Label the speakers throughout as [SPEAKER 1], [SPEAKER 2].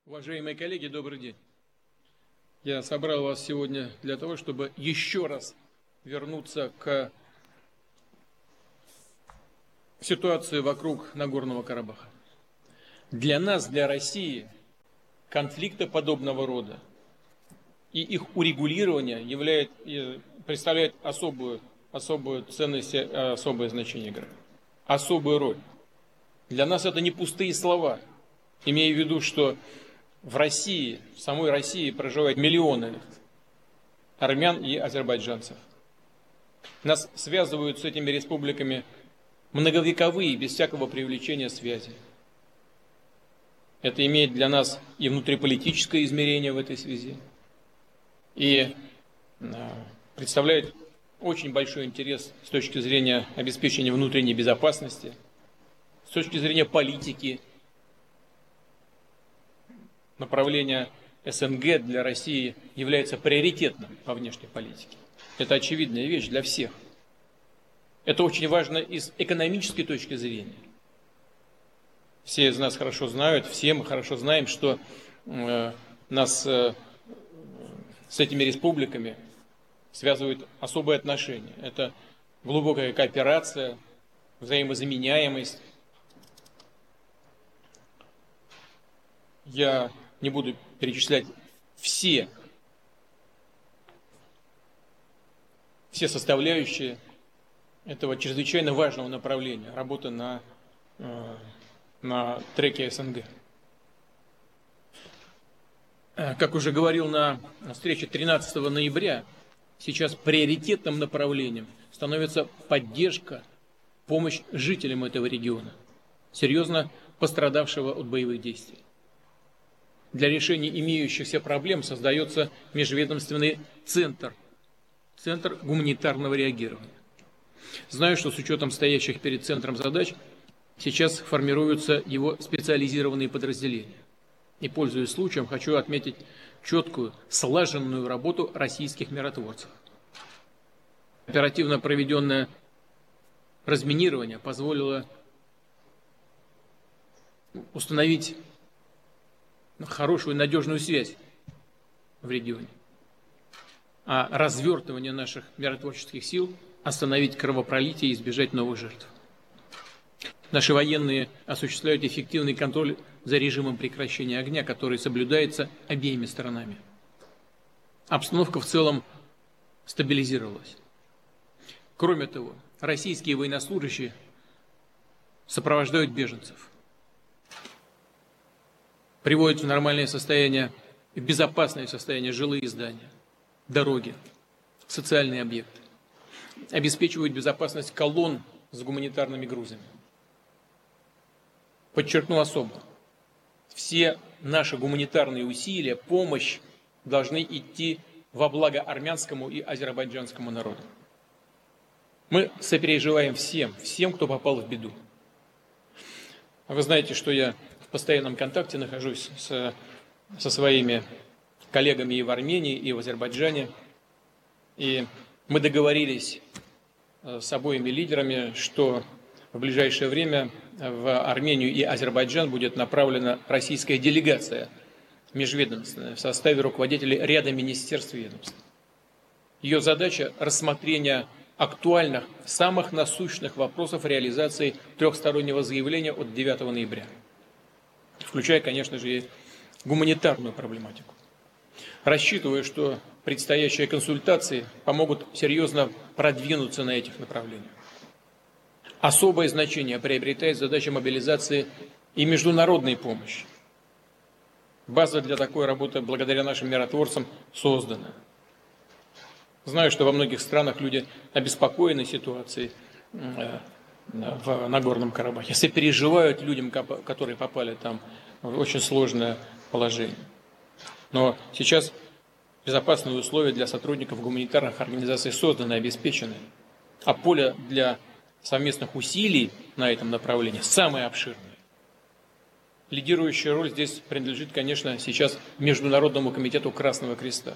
[SPEAKER 1] Уважаемые коллеги, добрый день. Я собрал вас сегодня для того, чтобы еще раз вернуться к ситуации вокруг Нагорного Карабаха. Для нас, для России, конфликты подобного рода и их урегулирование представляет особую ценность, особое значение играет, особую роль. Для нас это не пустые слова, имея в виду, что в России, в самой России проживают миллионы армян и азербайджанцев. Нас связывают с этими республиками многовековые, без всякого привлечения связи. Это имеет для нас и внутриполитическое измерение в этой связи, и представляет очень большой интерес с точки зрения обеспечения внутренней безопасности, с точки зрения политики. Направление СНГ для России является приоритетным во внешней политике. Это очевидная вещь для всех. Это очень важно и с экономической точки зрения. Все из нас хорошо знают, все мы хорошо знаем, что нас с этими республиками связывают особые отношения. Это глубокая кооперация, взаимозаменяемость. Я не буду перечислять все составляющие этого чрезвычайно важного направления работы на треке СНГ. Как уже говорил на встрече 13 ноября, сейчас приоритетным направлением становится поддержка, помощь жителям этого региона, серьезно пострадавшего от боевых действий. Для решения имеющихся проблем создается межведомственный центр гуманитарного реагирования. Знаю, что с учетом стоящих перед центром задач сейчас формируются его специализированные подразделения. И, пользуясь случаем, хочу отметить четкую, слаженную работу российских миротворцев. Оперативно проведенное разминирование позволило установить хорошую, надежную связь в регионе. А развертывание наших миротворческих сил остановить кровопролитие и избежать новых жертв. Наши военные осуществляют эффективный контроль за режимом прекращения огня, который соблюдается обеими сторонами. Обстановка в целом стабилизировалась. Кроме того, российские военнослужащие сопровождают беженцев, приводят в нормальное состояние, в безопасное состояние жилые здания, дороги, социальные объекты, обеспечивают безопасность колонн с гуманитарными грузами. Подчеркну особо, все наши гуманитарные усилия, помощь должны идти во благо армянскому и азербайджанскому народу. Мы сопереживаем всем, кто попал в беду. Вы знаете, что я в постоянном контакте нахожусь со своими коллегами и в Армении, и в Азербайджане. И мы договорились с обоими лидерами, что в ближайшее время в Армению и Азербайджан будет направлена российская делегация межведомственная в составе руководителей ряда министерств и ведомств. Ее задача – рассмотрение актуальных, самых насущных вопросов реализации трехстороннего заявления от 9 ноября, включая, конечно же, и гуманитарную проблематику. Рассчитываю, что предстоящие консультации помогут серьезно продвинуться на этих направлениях. Особое значение приобретает задача мобилизации и международной помощи. База для такой работы благодаря нашим миротворцам создана. Знаю, что во многих странах люди обеспокоены ситуацией в Нагорном Карабахе, сопереживают людям, которые попали там в очень сложное положение. Но сейчас безопасные условия для сотрудников гуманитарных организаций созданы и обеспечены, а поле для совместных усилий на этом направлении самое обширное. Лидирующая роль здесь принадлежит, конечно, сейчас Международному комитету Красного Креста.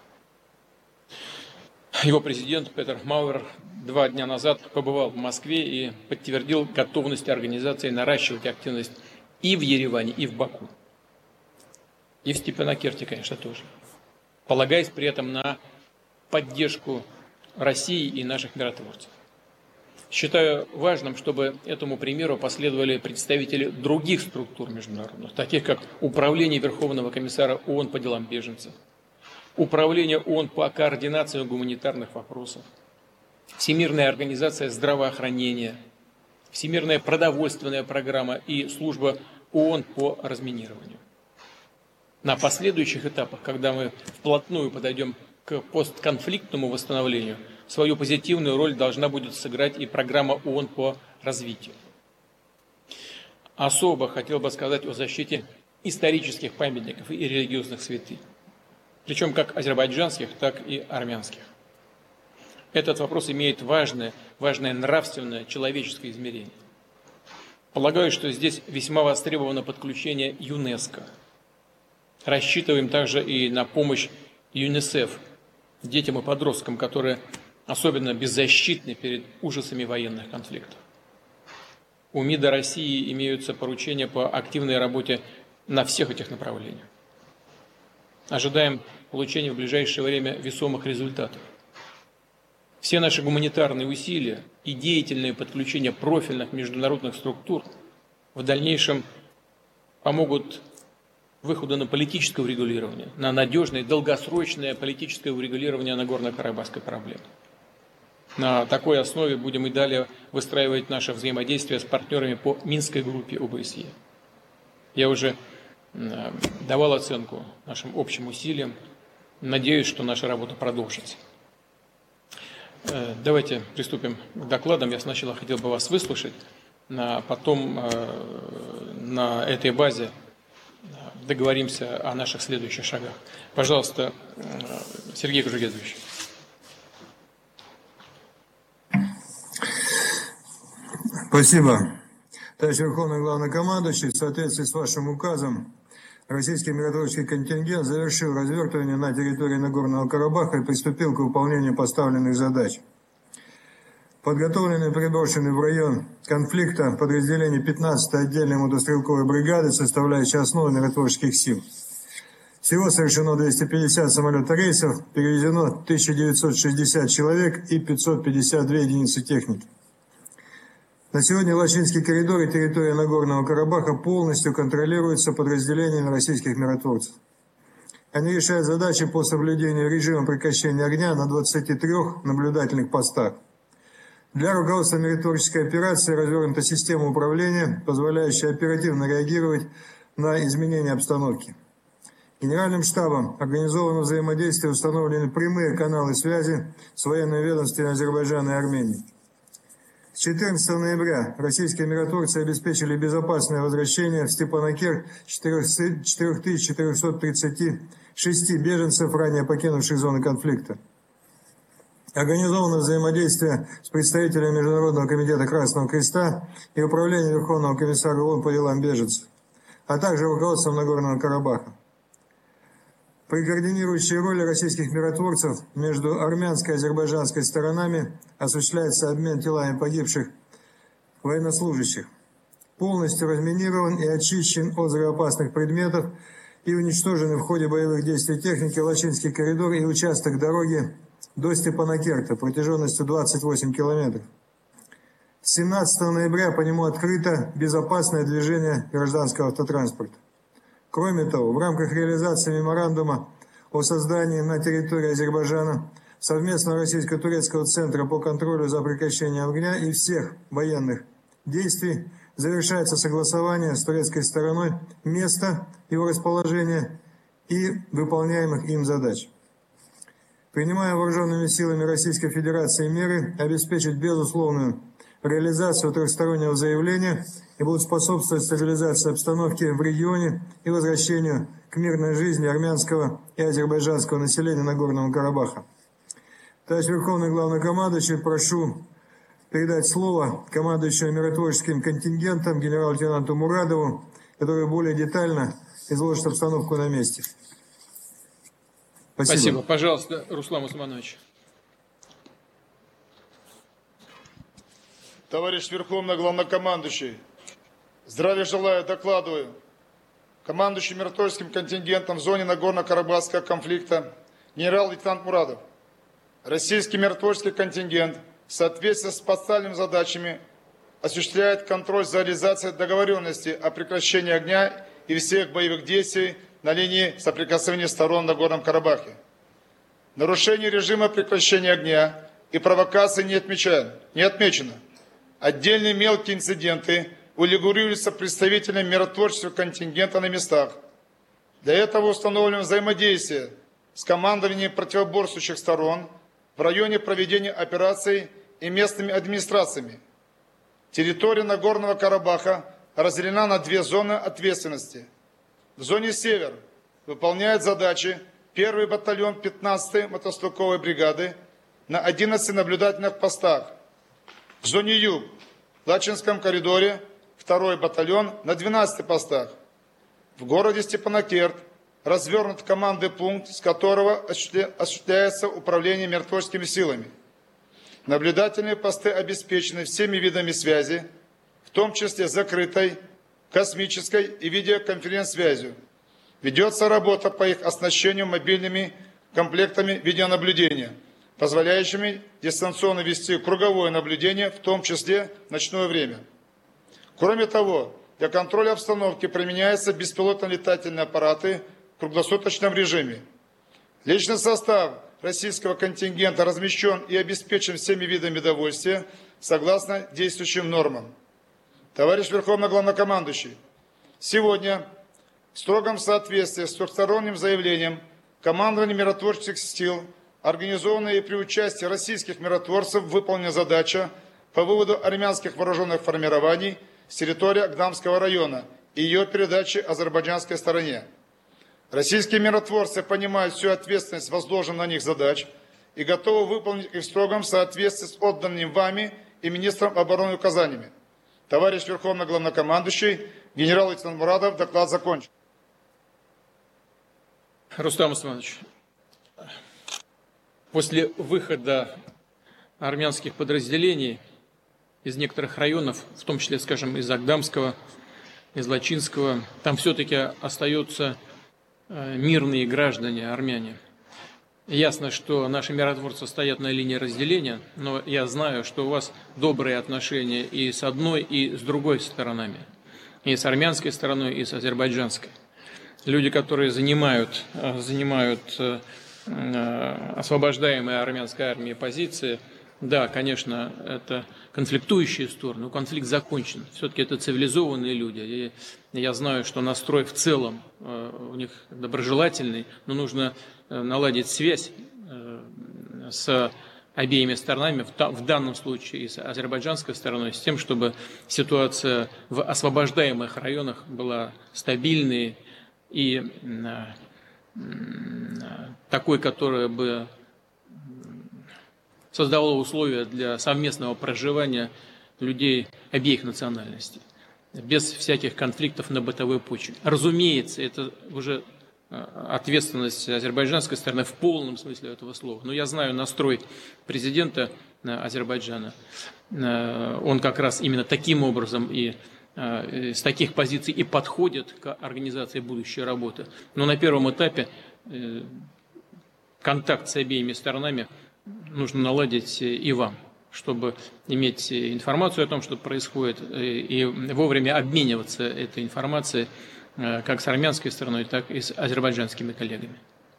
[SPEAKER 1] Его президент Петер Мауэр 2 дня назад побывал в Москве и подтвердил готовность организации наращивать активность и в Ереване, и в Баку. и в Степанакерте, конечно, тоже, полагаясь при этом на поддержку России и наших миротворцев. Считаю важным, чтобы этому примеру последовали представители других структур международных, таких как Управление Верховного комиссара ООН по делам беженцев, Управление ООН по координации гуманитарных вопросов, Всемирная организация здравоохранения, Всемирная продовольственная программа и Служба ООН по разминированию. На последующих этапах, когда мы вплотную подойдем к постконфликтному восстановлению, свою позитивную роль должна будет сыграть и программа ООН по развитию. Особо хотел бы сказать о защите исторических памятников и религиозных святынь, причем как азербайджанских, так и армянских. Этот вопрос имеет важное нравственное, человеческое измерение. Полагаю, что здесь весьма востребовано подключение ЮНЕСКО. Рассчитываем также и на помощь ЮНИСЕФ детям и подросткам, которые особенно беззащитны перед ужасами военных конфликтов. У МИДа России имеются поручения по активной работе на всех этих направлениях. Ожидаем получения в ближайшее время весомых результатов. Все наши гуманитарные усилия и деятельное подключение профильных международных структур в дальнейшем помогут выходу на политическое урегулирование, на надежное, долгосрочное политическое урегулирование Нагорно-Карабахской проблемы. На такой основе будем и далее выстраивать наше взаимодействие с партнерами по Минской группе ОБСЕ. Я уже давал оценку нашим общим усилиям. Надеюсь, что наша работа продолжится. Давайте приступим к докладам. Я сначала хотел бы вас выслушать, а потом на этой базе договоримся о наших следующих шагах. Пожалуйста, Сергей Кужугедович.
[SPEAKER 2] Спасибо. Товарищ Верховный Главнокомандующий, в соответствии с вашим указом, российский миротворческий контингент завершил развертывание на территории Нагорного Карабаха и приступил к выполнению поставленных задач. Подготовлены и переброшены в район конфликта подразделения 15-й отдельной мотострелковой бригады, составляющей основу миротворческих сил. Всего совершено 250 самолета-рейсов, перевезено 1960 человек и 552 единицы техники. На сегодня Лачинский коридор и территория Нагорного Карабаха полностью контролируются подразделениями российских миротворцев. Они решают задачи по соблюдению режима прекращения огня на 23 наблюдательных постах. Для руководства миротворческой операции развернута система управления, позволяющая оперативно реагировать на изменения обстановки. Генеральным штабом организовано взаимодействие, установлены прямые каналы связи с военными ведомствами Азербайджана и Армении. С 14 ноября российские миротворцы обеспечили безопасное возвращение в Степанакерт 4436 беженцев, ранее покинувших зоны конфликта. Организовано взаимодействие с представителями Международного комитета Красного Креста и Управления Верховного комиссара ООН по делам беженцев, а также руководством Нагорного Карабаха. При координирующей роли российских миротворцев между армянской и азербайджанской сторонами осуществляется обмен телами погибших военнослужащих. Полностью разминирован и очищен от взрывоопасных предметов и уничтожены в ходе боевых действий техники Лачинский коридор и участок дороги до Степанакерта протяженностью 28 километров. С 17 ноября по нему открыто безопасное движение гражданского автотранспорта. Кроме того, в рамках реализации меморандума о создании на территории Азербайджана совместного российско-турецкого центра по контролю за прекращением огня и всех военных действий завершается согласование с турецкой стороной места его расположения и выполняемых им задач. Принимая вооруженными силами Российской Федерации меры обеспечить безусловную реализацию трехстороннего заявления и будут способствовать стабилизации обстановки в регионе и возвращению к мирной жизни армянского и азербайджанского населения Нагорного Карабаха. Товарищ Верховный Главнокомандующий, прошу передать слово командующему миротворческим контингентом генерал-лейтенанту Мурадову, который более детально изложит обстановку на месте.
[SPEAKER 1] Спасибо. Пожалуйста, Руслан Усманович.
[SPEAKER 3] Товарищ Верховный Главнокомандующий, здравия желаю, докладываю. командующий миротворческим контингентом в зоне Нагорно-Карабахского конфликта генерал-лейтенант Мурадов. Российский миротворческий контингент в соответствии с поставленными задачами осуществляет контроль за реализацией договоренности о прекращении огня и всех боевых действий на линии соприкосновения сторон на Нагорном Карабахе. Нарушение режима прекращения огня и провокации не отмечено. Отдельные мелкие инциденты урегулируются представителями миротворческого контингента на местах. Для этого установлено взаимодействие с командованием противоборствующих сторон в районе проведения операций и местными администрациями. Территория Нагорного Карабаха разделена на две зоны ответственности. В зоне «Север» выполняет задачи 1-й батальон 15-й мотострелковой бригады на 11 наблюдательных постах. В зоне «Юг» в Лачинском коридоре 2-й батальон на 12 постах. В городе Степанакерт развернут командный пункт, с которого осуществляется управление миротворческими силами. Наблюдательные посты обеспечены всеми видами связи, в том числе закрытой, космической и видеоконференц-связью. Ведется работа по их оснащению мобильными комплектами видеонаблюдения, позволяющими дистанционно вести круговое наблюдение, в том числе в ночное время. Кроме того, для контроля обстановки применяются беспилотно-летательные аппараты в круглосуточном режиме. Личный состав российского контингента размещен и обеспечен всеми видами довольствия согласно действующим нормам. Товарищ Верховный Главнокомандующий, сегодня в строгом соответствии с трехсторонним заявлением командования миротворческих сил, организованная и при участии российских миротворцев, выполнена задача по выводу армянских вооруженных формирований с территории Агдамского района и ее передачи азербайджанской стороне. Российские миротворцы понимают всю ответственность возложенных на них задач и готовы выполнить их в строгом соответствии с отданными вами и министром обороны указаниями. Товарищ Верховный Главнокомандующий, генерал-лейтенант Мурадов, доклад закончен.
[SPEAKER 1] Рустам Усманович, после выхода армянских подразделений из некоторых районов, в том числе, скажем, из Агдамского, из Лачинского, там все-таки остаются мирные граждане, армяне. Ясно, что наши миротворцы стоят на линии разделения, но я знаю, что у вас добрые отношения и с одной, и с другой сторонами. И с армянской стороной, и с азербайджанской. Люди, которые занимают освобождаемые армянской армией позиции, да, конечно, это конфликтующие стороны, но конфликт закончен. Все-таки это цивилизованные люди. И я знаю, что настрой в целом у них доброжелательный, но нужно наладить связь с обеими сторонами, в данном случае и с азербайджанской стороной, с тем, чтобы ситуация в освобождаемых районах была стабильной и такой, которая бы создавала условия для совместного проживания людей обеих национальностей, без всяких конфликтов на бытовой почве. Разумеется, это уже ответственность азербайджанской стороны в полном смысле этого слова. Но я знаю настрой президента Азербайджана. Он как раз именно таким образом и с таких позиций и подходит к организации будущей работы. Но на первом этапе контакт с обеими сторонами нужно наладить и вам, чтобы иметь информацию о том, что происходит, и вовремя обмениваться этой информацией как с армянской стороной, так и с азербайджанскими коллегами.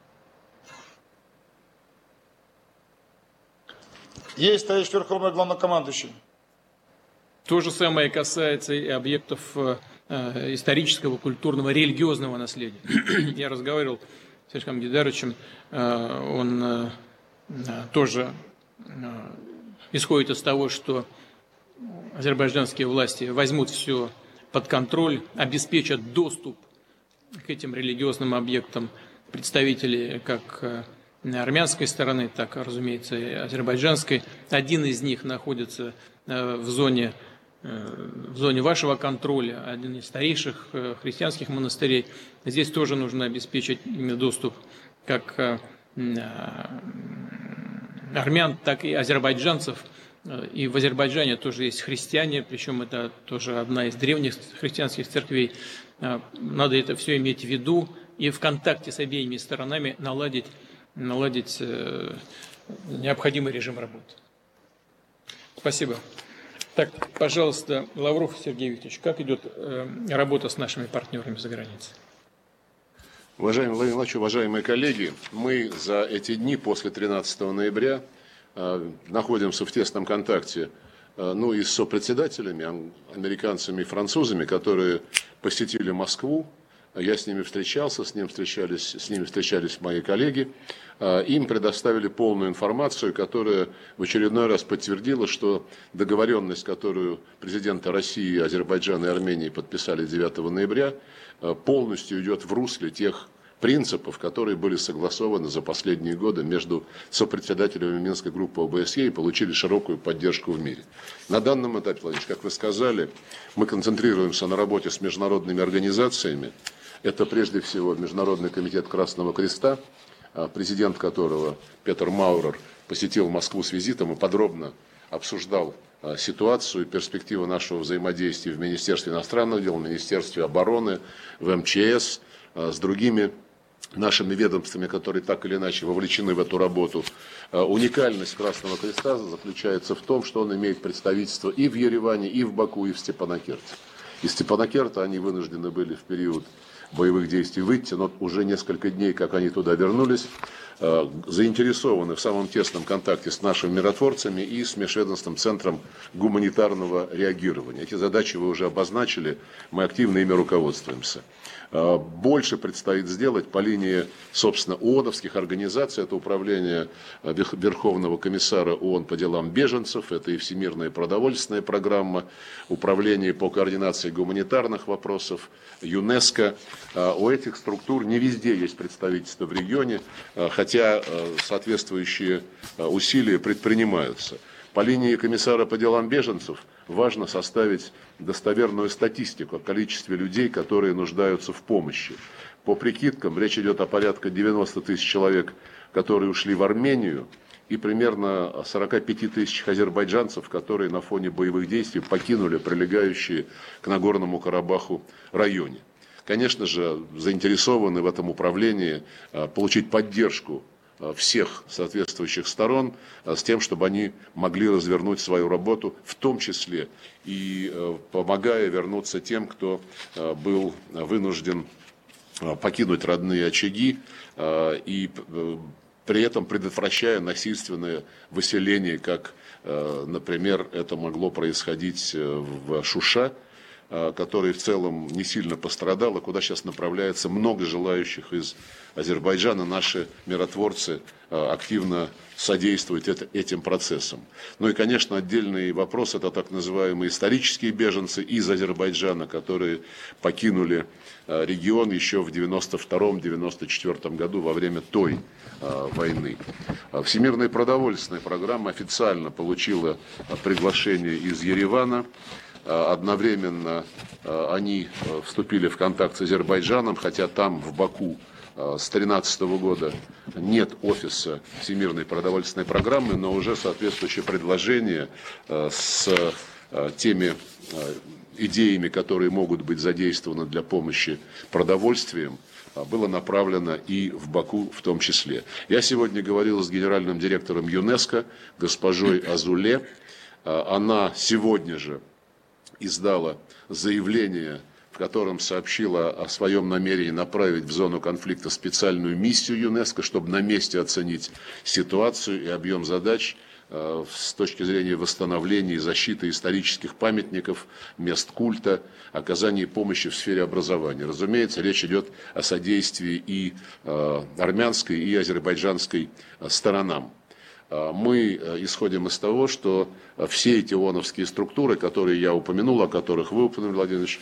[SPEAKER 3] Есть, товарищ Верховный Главнокомандующий.
[SPEAKER 1] То же самое касается и объектов исторического, культурного, религиозного наследия. Я разговаривал с Сергеем Гидаровичем, он тоже исходит из того, что азербайджанские власти возьмут все под контроль, обеспечат доступ к этим религиозным объектам представителей как армянской стороны, так, разумеется, и азербайджанской. Один из них находится в зоне вашего контроля, один из старейших христианских монастырей. Здесь тоже нужно обеспечить доступ как армян, так и азербайджанцев И в Азербайджане тоже есть христиане, причем это тоже одна из древних христианских церквей. Надо это все иметь в виду и в контакте с обеими сторонами наладить необходимый режим работы. Спасибо. Так, пожалуйста, Лавров Сергей Викторович, как идет работа с нашими партнерами за границей?
[SPEAKER 4] Уважаемый Владимир Владимирович, уважаемые коллеги, мы за эти дни после 13 ноября находимся в тесном контакте и с сопредседателями, американцами и французами, которые посетили Москву. Я с ними встречался, с ними встречались мои коллеги. Им предоставили полную информацию, которая в очередной раз подтвердила, что договоренность, которую президенты России, Азербайджана и Армении подписали 9 ноября, полностью идет в русле тех принципов, которые были согласованы за последние годы между сопредседателями Минской группы ОБСЕ и получили широкую поддержку в мире. На данном этапе, Владимир, как вы сказали, мы концентрируемся на работе с международными организациями. Это прежде всего Международный комитет Красного Креста, президент которого Петер Маурер посетил Москву с визитом и подробно обсуждал ситуацию и перспективы нашего взаимодействия в Министерстве иностранных дел, в Министерстве обороны, в МЧС, с другими нашими ведомствами, которые так или иначе вовлечены в эту работу. Уникальность Красного Креста заключается в том, что он имеет представительство и в Ереване, и в Баку, и в Степанакерте. Из Степанакерта они вынуждены были в период боевых действий выйти, но уже несколько дней, как они туда вернулись, заинтересованы в самом тесном контакте с нашими миротворцами и с Межведомственным центром гуманитарного реагирования. Эти задачи вы уже обозначили, мы активно ими руководствуемся. Больше предстоит сделать по линии, собственно, ООНовских организаций. Это управление Верховного комиссара ООН по делам беженцев, это и Всемирная продовольственная программа, управление по координации гуманитарных вопросов, ЮНЕСКО. У этих структур не везде есть представительство в регионе, хотя соответствующие усилия предпринимаются. По линии комиссара по делам беженцев важно составить достоверную статистику о количестве людей, которые нуждаются в помощи. По прикидкам, речь идет о порядка 90 тысяч человек, которые ушли в Армению, и примерно 45 тысяч азербайджанцев, которые на фоне боевых действий покинули прилегающие к Нагорному Карабаху районе. Конечно же, заинтересованы в этом управлении получить поддержку всех соответствующих сторон с тем, чтобы они могли развернуть свою работу, в том числе и помогая вернуться тем, кто был вынужден покинуть родные очаги и при этом предотвращая насильственное выселение, как, например, это могло происходить в Шуша, который в целом не сильно пострадал, и куда сейчас направляется много желающих из Азербайджана. Наши миротворцы активно содействуют этим процессам. Ну и, конечно, отдельный вопрос – это так называемые исторические беженцы из Азербайджана, которые покинули регион еще в 1992-1994 году во время той войны. Всемирная продовольственная программа официально получила приглашение из Еревана. Одновременно они вступили в контакт с Азербайджаном, хотя там, в Баку, с 2013 года нет офиса Всемирной продовольственной программы, но уже соответствующее предложение с теми идеями, которые могут быть задействованы для помощи продовольствием, было направлено и в Баку в том числе. Я сегодня говорил с генеральным директором ЮНЕСКО, госпожой Азуле. Она сегодня же издала заявление, в котором сообщила о своем намерении направить в зону конфликта специальную миссию ЮНЕСКО, чтобы на месте оценить ситуацию и объем задач с точки зрения восстановления и защиты исторических памятников, мест культа, оказания помощи в сфере образования. Разумеется, речь идет о содействии и армянской, и азербайджанской сторонам. Мы исходим из того, что все эти ООНовские структуры, которые я упомянул, о которых вы упомянули, Владимир Владимирович,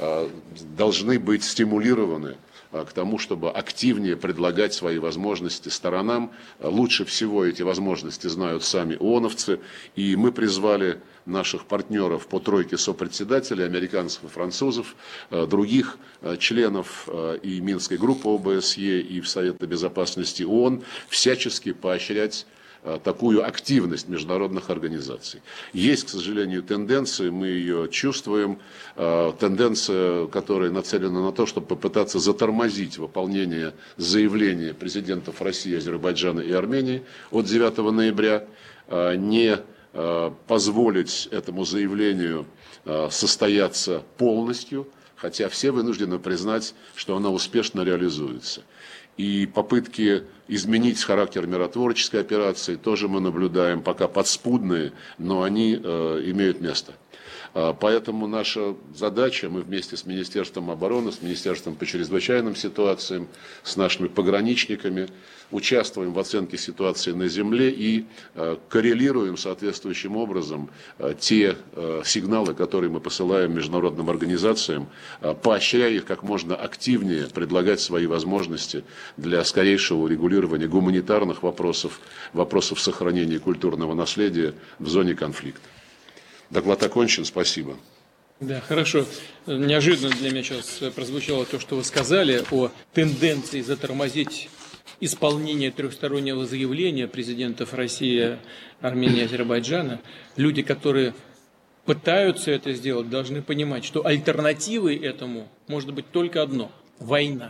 [SPEAKER 4] должны быть стимулированы к тому, чтобы активнее предлагать свои возможности сторонам. Лучше всего эти возможности знают сами ООНовцы, и мы призвали наших партнеров по тройке сопредседателей, американцев и французов, других членов и Минской группы ОБСЕ, и в Совета Безопасности ООН, всячески поощрять такую активность международных организаций. Есть, к сожалению, тенденции, мы ее чувствуем, тенденция, которая нацелена на то, чтобы попытаться затормозить выполнение заявления президентов России, Азербайджана и Армении от 9 ноября, не позволить этому заявлению состояться полностью, хотя все вынуждены признать, что оно успешно реализуется. И попытки изменить характер миротворческой операции тоже мы наблюдаем, пока подспудные, но они имеют место. Поэтому наша задача, мы вместе с Министерством обороны, с Министерством по чрезвычайным ситуациям, с нашими пограничниками участвуем в оценке ситуации на земле и коррелируем соответствующим образом те сигналы, которые мы посылаем международным организациям, поощряя их как можно активнее предлагать свои возможности для скорейшего урегулирования гуманитарных вопросов, вопросов сохранения культурного наследия в зоне конфликта. Доклад окончен, спасибо.
[SPEAKER 1] Да, хорошо. Неожиданно для меня сейчас прозвучало то, что вы сказали о тенденции затормозить исполнение трехстороннего заявления президентов России, Армении и Азербайджана. Люди, которые пытаются это сделать, должны понимать, что альтернативой этому может быть только одно – война.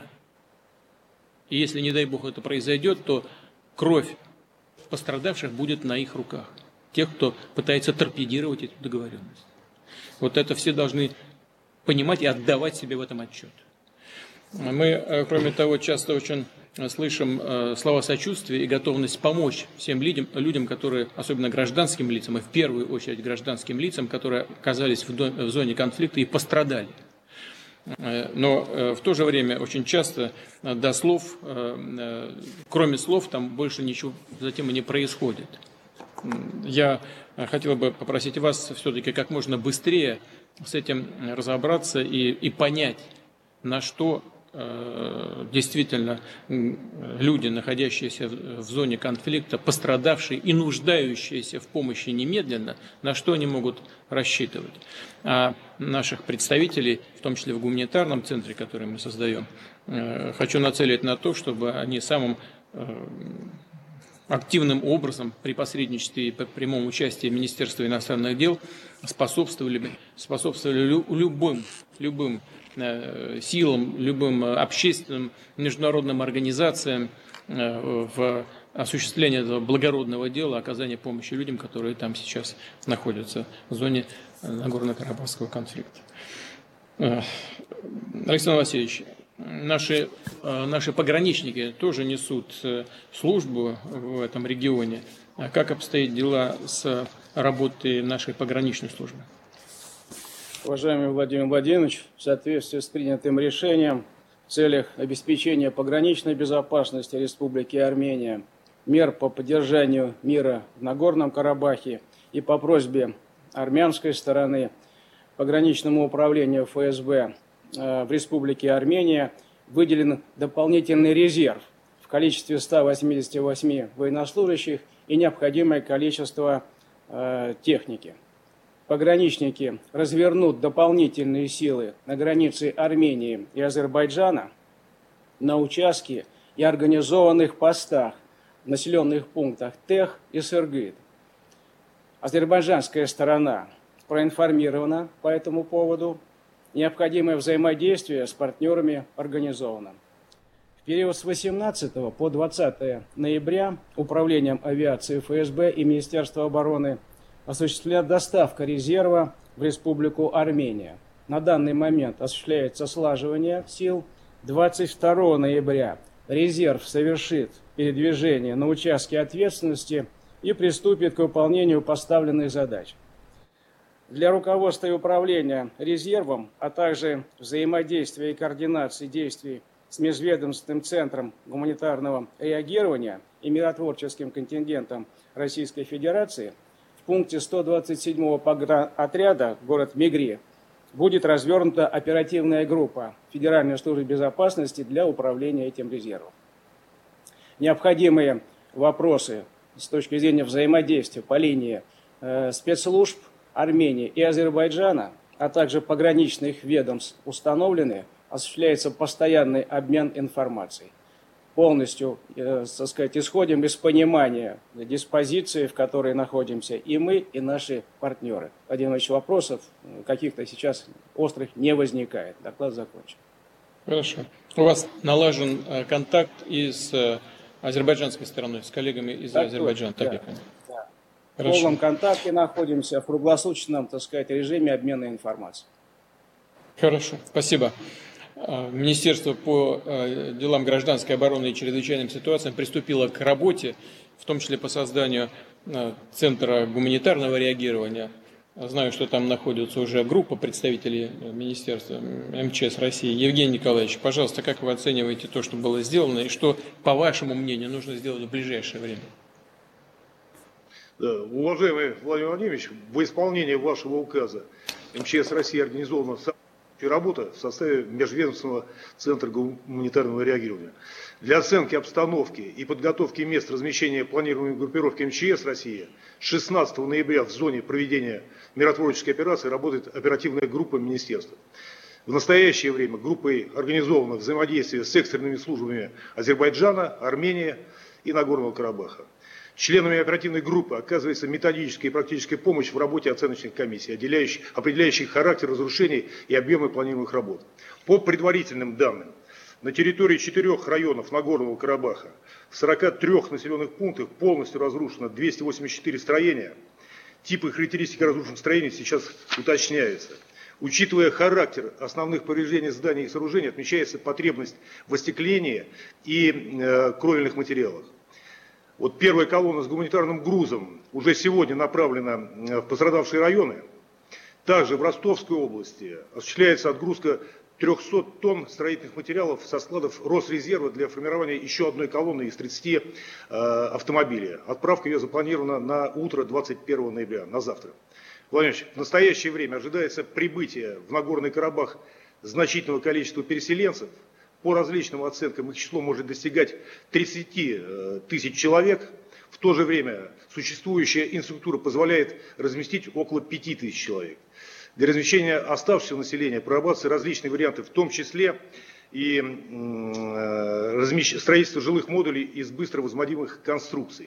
[SPEAKER 1] И если, не дай бог, это произойдет, то кровь пострадавших будет на их руках. Тех, кто пытается торпедировать эту договоренность. Вот это все должны понимать и отдавать себе в этом отчет. Мы, кроме того, часто очень слышим слова сочувствия и готовность помочь всем людям, которые, особенно гражданским лицам, и в первую очередь гражданским лицам, которые оказались в зоне конфликта и пострадали. Но в то же время очень часто до слов, кроме слов, там больше ничего затем и не происходит. Я хотел бы попросить вас все-таки как можно быстрее с этим разобраться и понять, на что действительно люди, находящиеся в зоне конфликта, пострадавшие и нуждающиеся в помощи немедленно, на что они могут рассчитывать. А наших представителей, в том числе в гуманитарном центре, который мы создаем, хочу нацелить на то, чтобы они самым активным образом при посредничестве и по прямому участии Министерства иностранных дел способствовали любым силам, любым общественным международным организациям в осуществлении этого благородного дела, оказания помощи людям, которые там сейчас находятся в зоне Нагорно-Карабахского конфликта. Александр Васильевич, наши пограничники тоже несут службу в этом регионе. Как обстоят дела с работой нашей пограничной службы?
[SPEAKER 5] Уважаемый Владимир Владимирович, в соответствии с принятым решением в целях обеспечения пограничной безопасности Республики Армения, мер по поддержанию мира в Нагорном Карабахе и по просьбе армянской стороны пограничному управлению ФСБ в Республике Армения выделен дополнительный резерв в количестве 188 военнослужащих и необходимое количество техники. Пограничники развернут дополнительные силы на границе Армении и Азербайджана на участке и организованных постах в населенных пунктах Тех и Сыргыт. Азербайджанская сторона проинформирована по этому поводу. Необходимое взаимодействие с партнерами организовано. В период с 18 по 20 ноября Управлением авиации ФСБ и Министерства обороны осуществляется доставка резерва в Республику Армения. На данный момент осуществляется слаживание сил. 22 ноября резерв совершит передвижение на участке ответственности и приступит к выполнению поставленных задач. Для руководства и управления резервом, а также взаимодействия и координации действий с Межведомственным центром гуманитарного реагирования и миротворческим контингентом Российской Федерации в пункте 127-го погранотряда город Мегри будет развернута оперативная группа Федеральной службы безопасности для управления этим резервом. Необходимые вопросы с точки зрения взаимодействия по линии спецслужб Армении и Азербайджана, а также пограничных ведомств установлены, осуществляется постоянный обмен информацией. полностью, так сказать, исходим из понимания диспозиции, в которой находимся и мы, и наши партнеры. Владимир Владимирович, вопросов каких-то сейчас острых не возникает. Доклад закончен.
[SPEAKER 1] Хорошо. У вас налажен контакт и с азербайджанской стороной, с коллегами из
[SPEAKER 5] Так
[SPEAKER 1] Азербайджана?
[SPEAKER 5] точно, да. В полном контакте находимся, в круглосуточном, так сказать, режиме обмена информацией.
[SPEAKER 1] Хорошо, спасибо. Министерство по делам гражданской обороны и чрезвычайным ситуациям приступило к работе, в том числе по созданию Центра гуманитарного реагирования. Знаю, что там находится уже группа представителей Министерства МЧС России. Евгений Николаевич, пожалуйста, как вы оцениваете то, что было сделано, и что, по вашему мнению, нужно сделать в ближайшее время?
[SPEAKER 6] Да, уважаемый Владимир Владимирович, в исполнении вашего указа МЧС России организована работа в составе Межведомственного центра гуманитарного реагирования. Для оценки обстановки и подготовки мест размещения планируемой группировки МЧС России 16 ноября в зоне проведения миротворческой операции работает оперативная группа министерства. В настоящее время группой организовано взаимодействие с экстренными службами Азербайджана, Армении и Нагорного Карабаха. Членами оперативной группы оказывается методическая и практическая помощь в работе оценочных комиссий, определяющих характер разрушений и объемы планируемых работ. По предварительным данным, на территории 4 районов Нагорного Карабаха в 43 населенных пунктах полностью разрушено 284 строения. Типы и характеристики разрушенных строений сейчас уточняются. Учитывая характер основных повреждений зданий и сооружений, отмечается потребность в остеклении и кровельных материалах. Вот первая колонна с гуманитарным грузом уже сегодня направлена в пострадавшие районы. Также в Ростовской области осуществляется отгрузка 300 тонн строительных материалов со складов Росрезерва для формирования еще одной колонны из 30 автомобилей. Отправка ее запланирована на утро 21 ноября, на завтра. Владимир Ильич, в настоящее время ожидается прибытие в Нагорный Карабах значительного количества переселенцев. По различным оценкам их число может достигать 30 тысяч человек. В то же время существующая инфраструктура позволяет разместить около 5 тысяч человек. Для размещения оставшегося населения прорабатываются различные варианты, в том числе и строительство жилых модулей из быстро возводимых конструкций.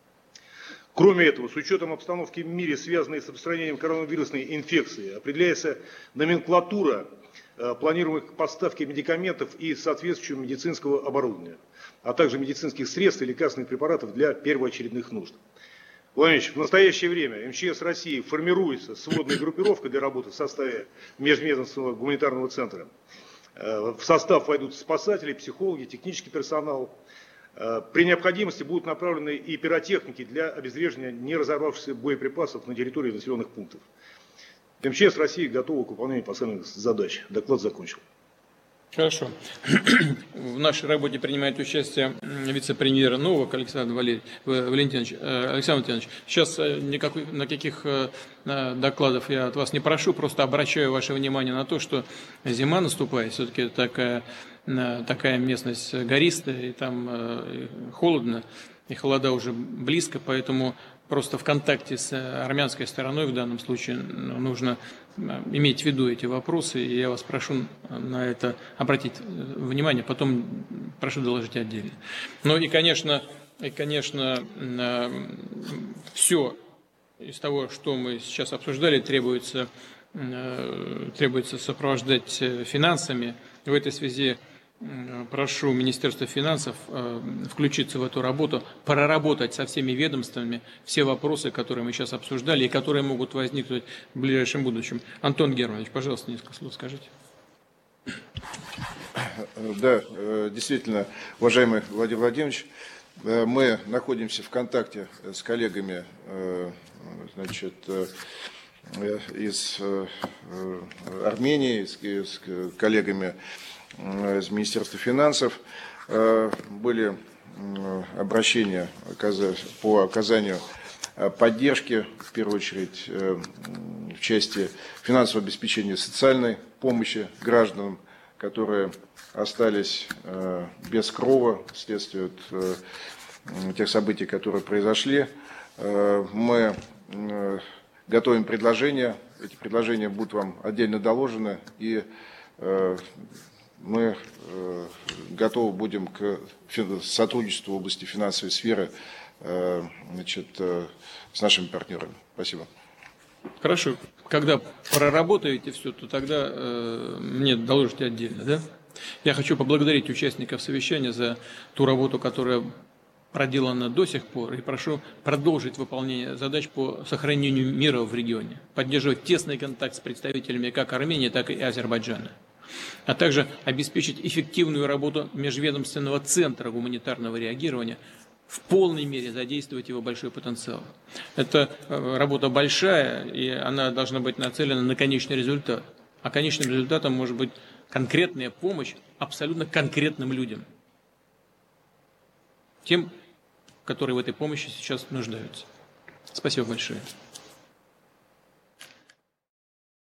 [SPEAKER 6] Кроме этого, с учетом обстановки в мире, связанной с распространением коронавирусной инфекции, определяется номенклатура планируемых поставки медикаментов и соответствующего медицинского оборудования, а также медицинских средств и лекарственных препаратов для первоочередных нужд. Владимир Ильич, в настоящее время МЧС России формируется сводная группировка для работы в составе Межведомственного гуманитарного центра. В состав войдут спасатели, психологи, технический персонал. При необходимости будут направлены и пиротехники для обезвреживания не разорвавшихся боеприпасов на территории населенных пунктов. МЧС России готова к выполнению поставленных задач. Доклад закончил.
[SPEAKER 1] Хорошо. В нашей работе принимает участие вице-премьер Новак Александр Валентинович. Александр Валентинович, сейчас никаких докладов я от вас не прошу, просто обращаю ваше внимание на то, что зима наступает, все-таки такая местность гористая, и там холодно, и холода уже близко, поэтому просто в контакте с армянской стороной в данном случае нужно иметь в виду эти вопросы, и я вас прошу на это обратить внимание, потом прошу доложить отдельно. Ну и, конечно, все из того, что мы сейчас обсуждали, требуется сопровождать финансами. В этой связи прошу Министерство финансов включиться в эту работу, проработать со всеми ведомствами все вопросы, которые мы сейчас обсуждали и которые могут возникнуть в ближайшем будущем. Антон Германович, пожалуйста, несколько слов скажите.
[SPEAKER 7] Да, действительно, уважаемый Владимир Владимирович, мы находимся в контакте с коллегами, значит, из Армении, с коллегами из Министерства финансов. Были обращения по оказанию поддержки, в первую очередь, в части финансового обеспечения социальной помощи гражданам, которые остались без крова вследствие тех событий, которые произошли. Мы готовим предложения, эти предложения будут вам отдельно доложены, и мы готовы будем к сотрудничеству в области финансовой сферы, значит, с нашими партнерами. Спасибо.
[SPEAKER 1] Хорошо. Когда проработаете все, то тогда мне доложите отдельно, да? Я хочу поблагодарить участников совещания за ту работу, которая проделана до сих пор, и прошу продолжить выполнение задач по сохранению мира в регионе, поддерживать тесный контакт с представителями как Армении, так и Азербайджана, а также обеспечить эффективную работу межведомственного центра гуманитарного реагирования, в полной мере задействовать его большой потенциал. Эта работа большая, и она должна быть нацелена на конечный результат. А конечным результатом может быть конкретная помощь абсолютно конкретным людям. Тем, которые в этой помощи сейчас нуждаются. Спасибо большое.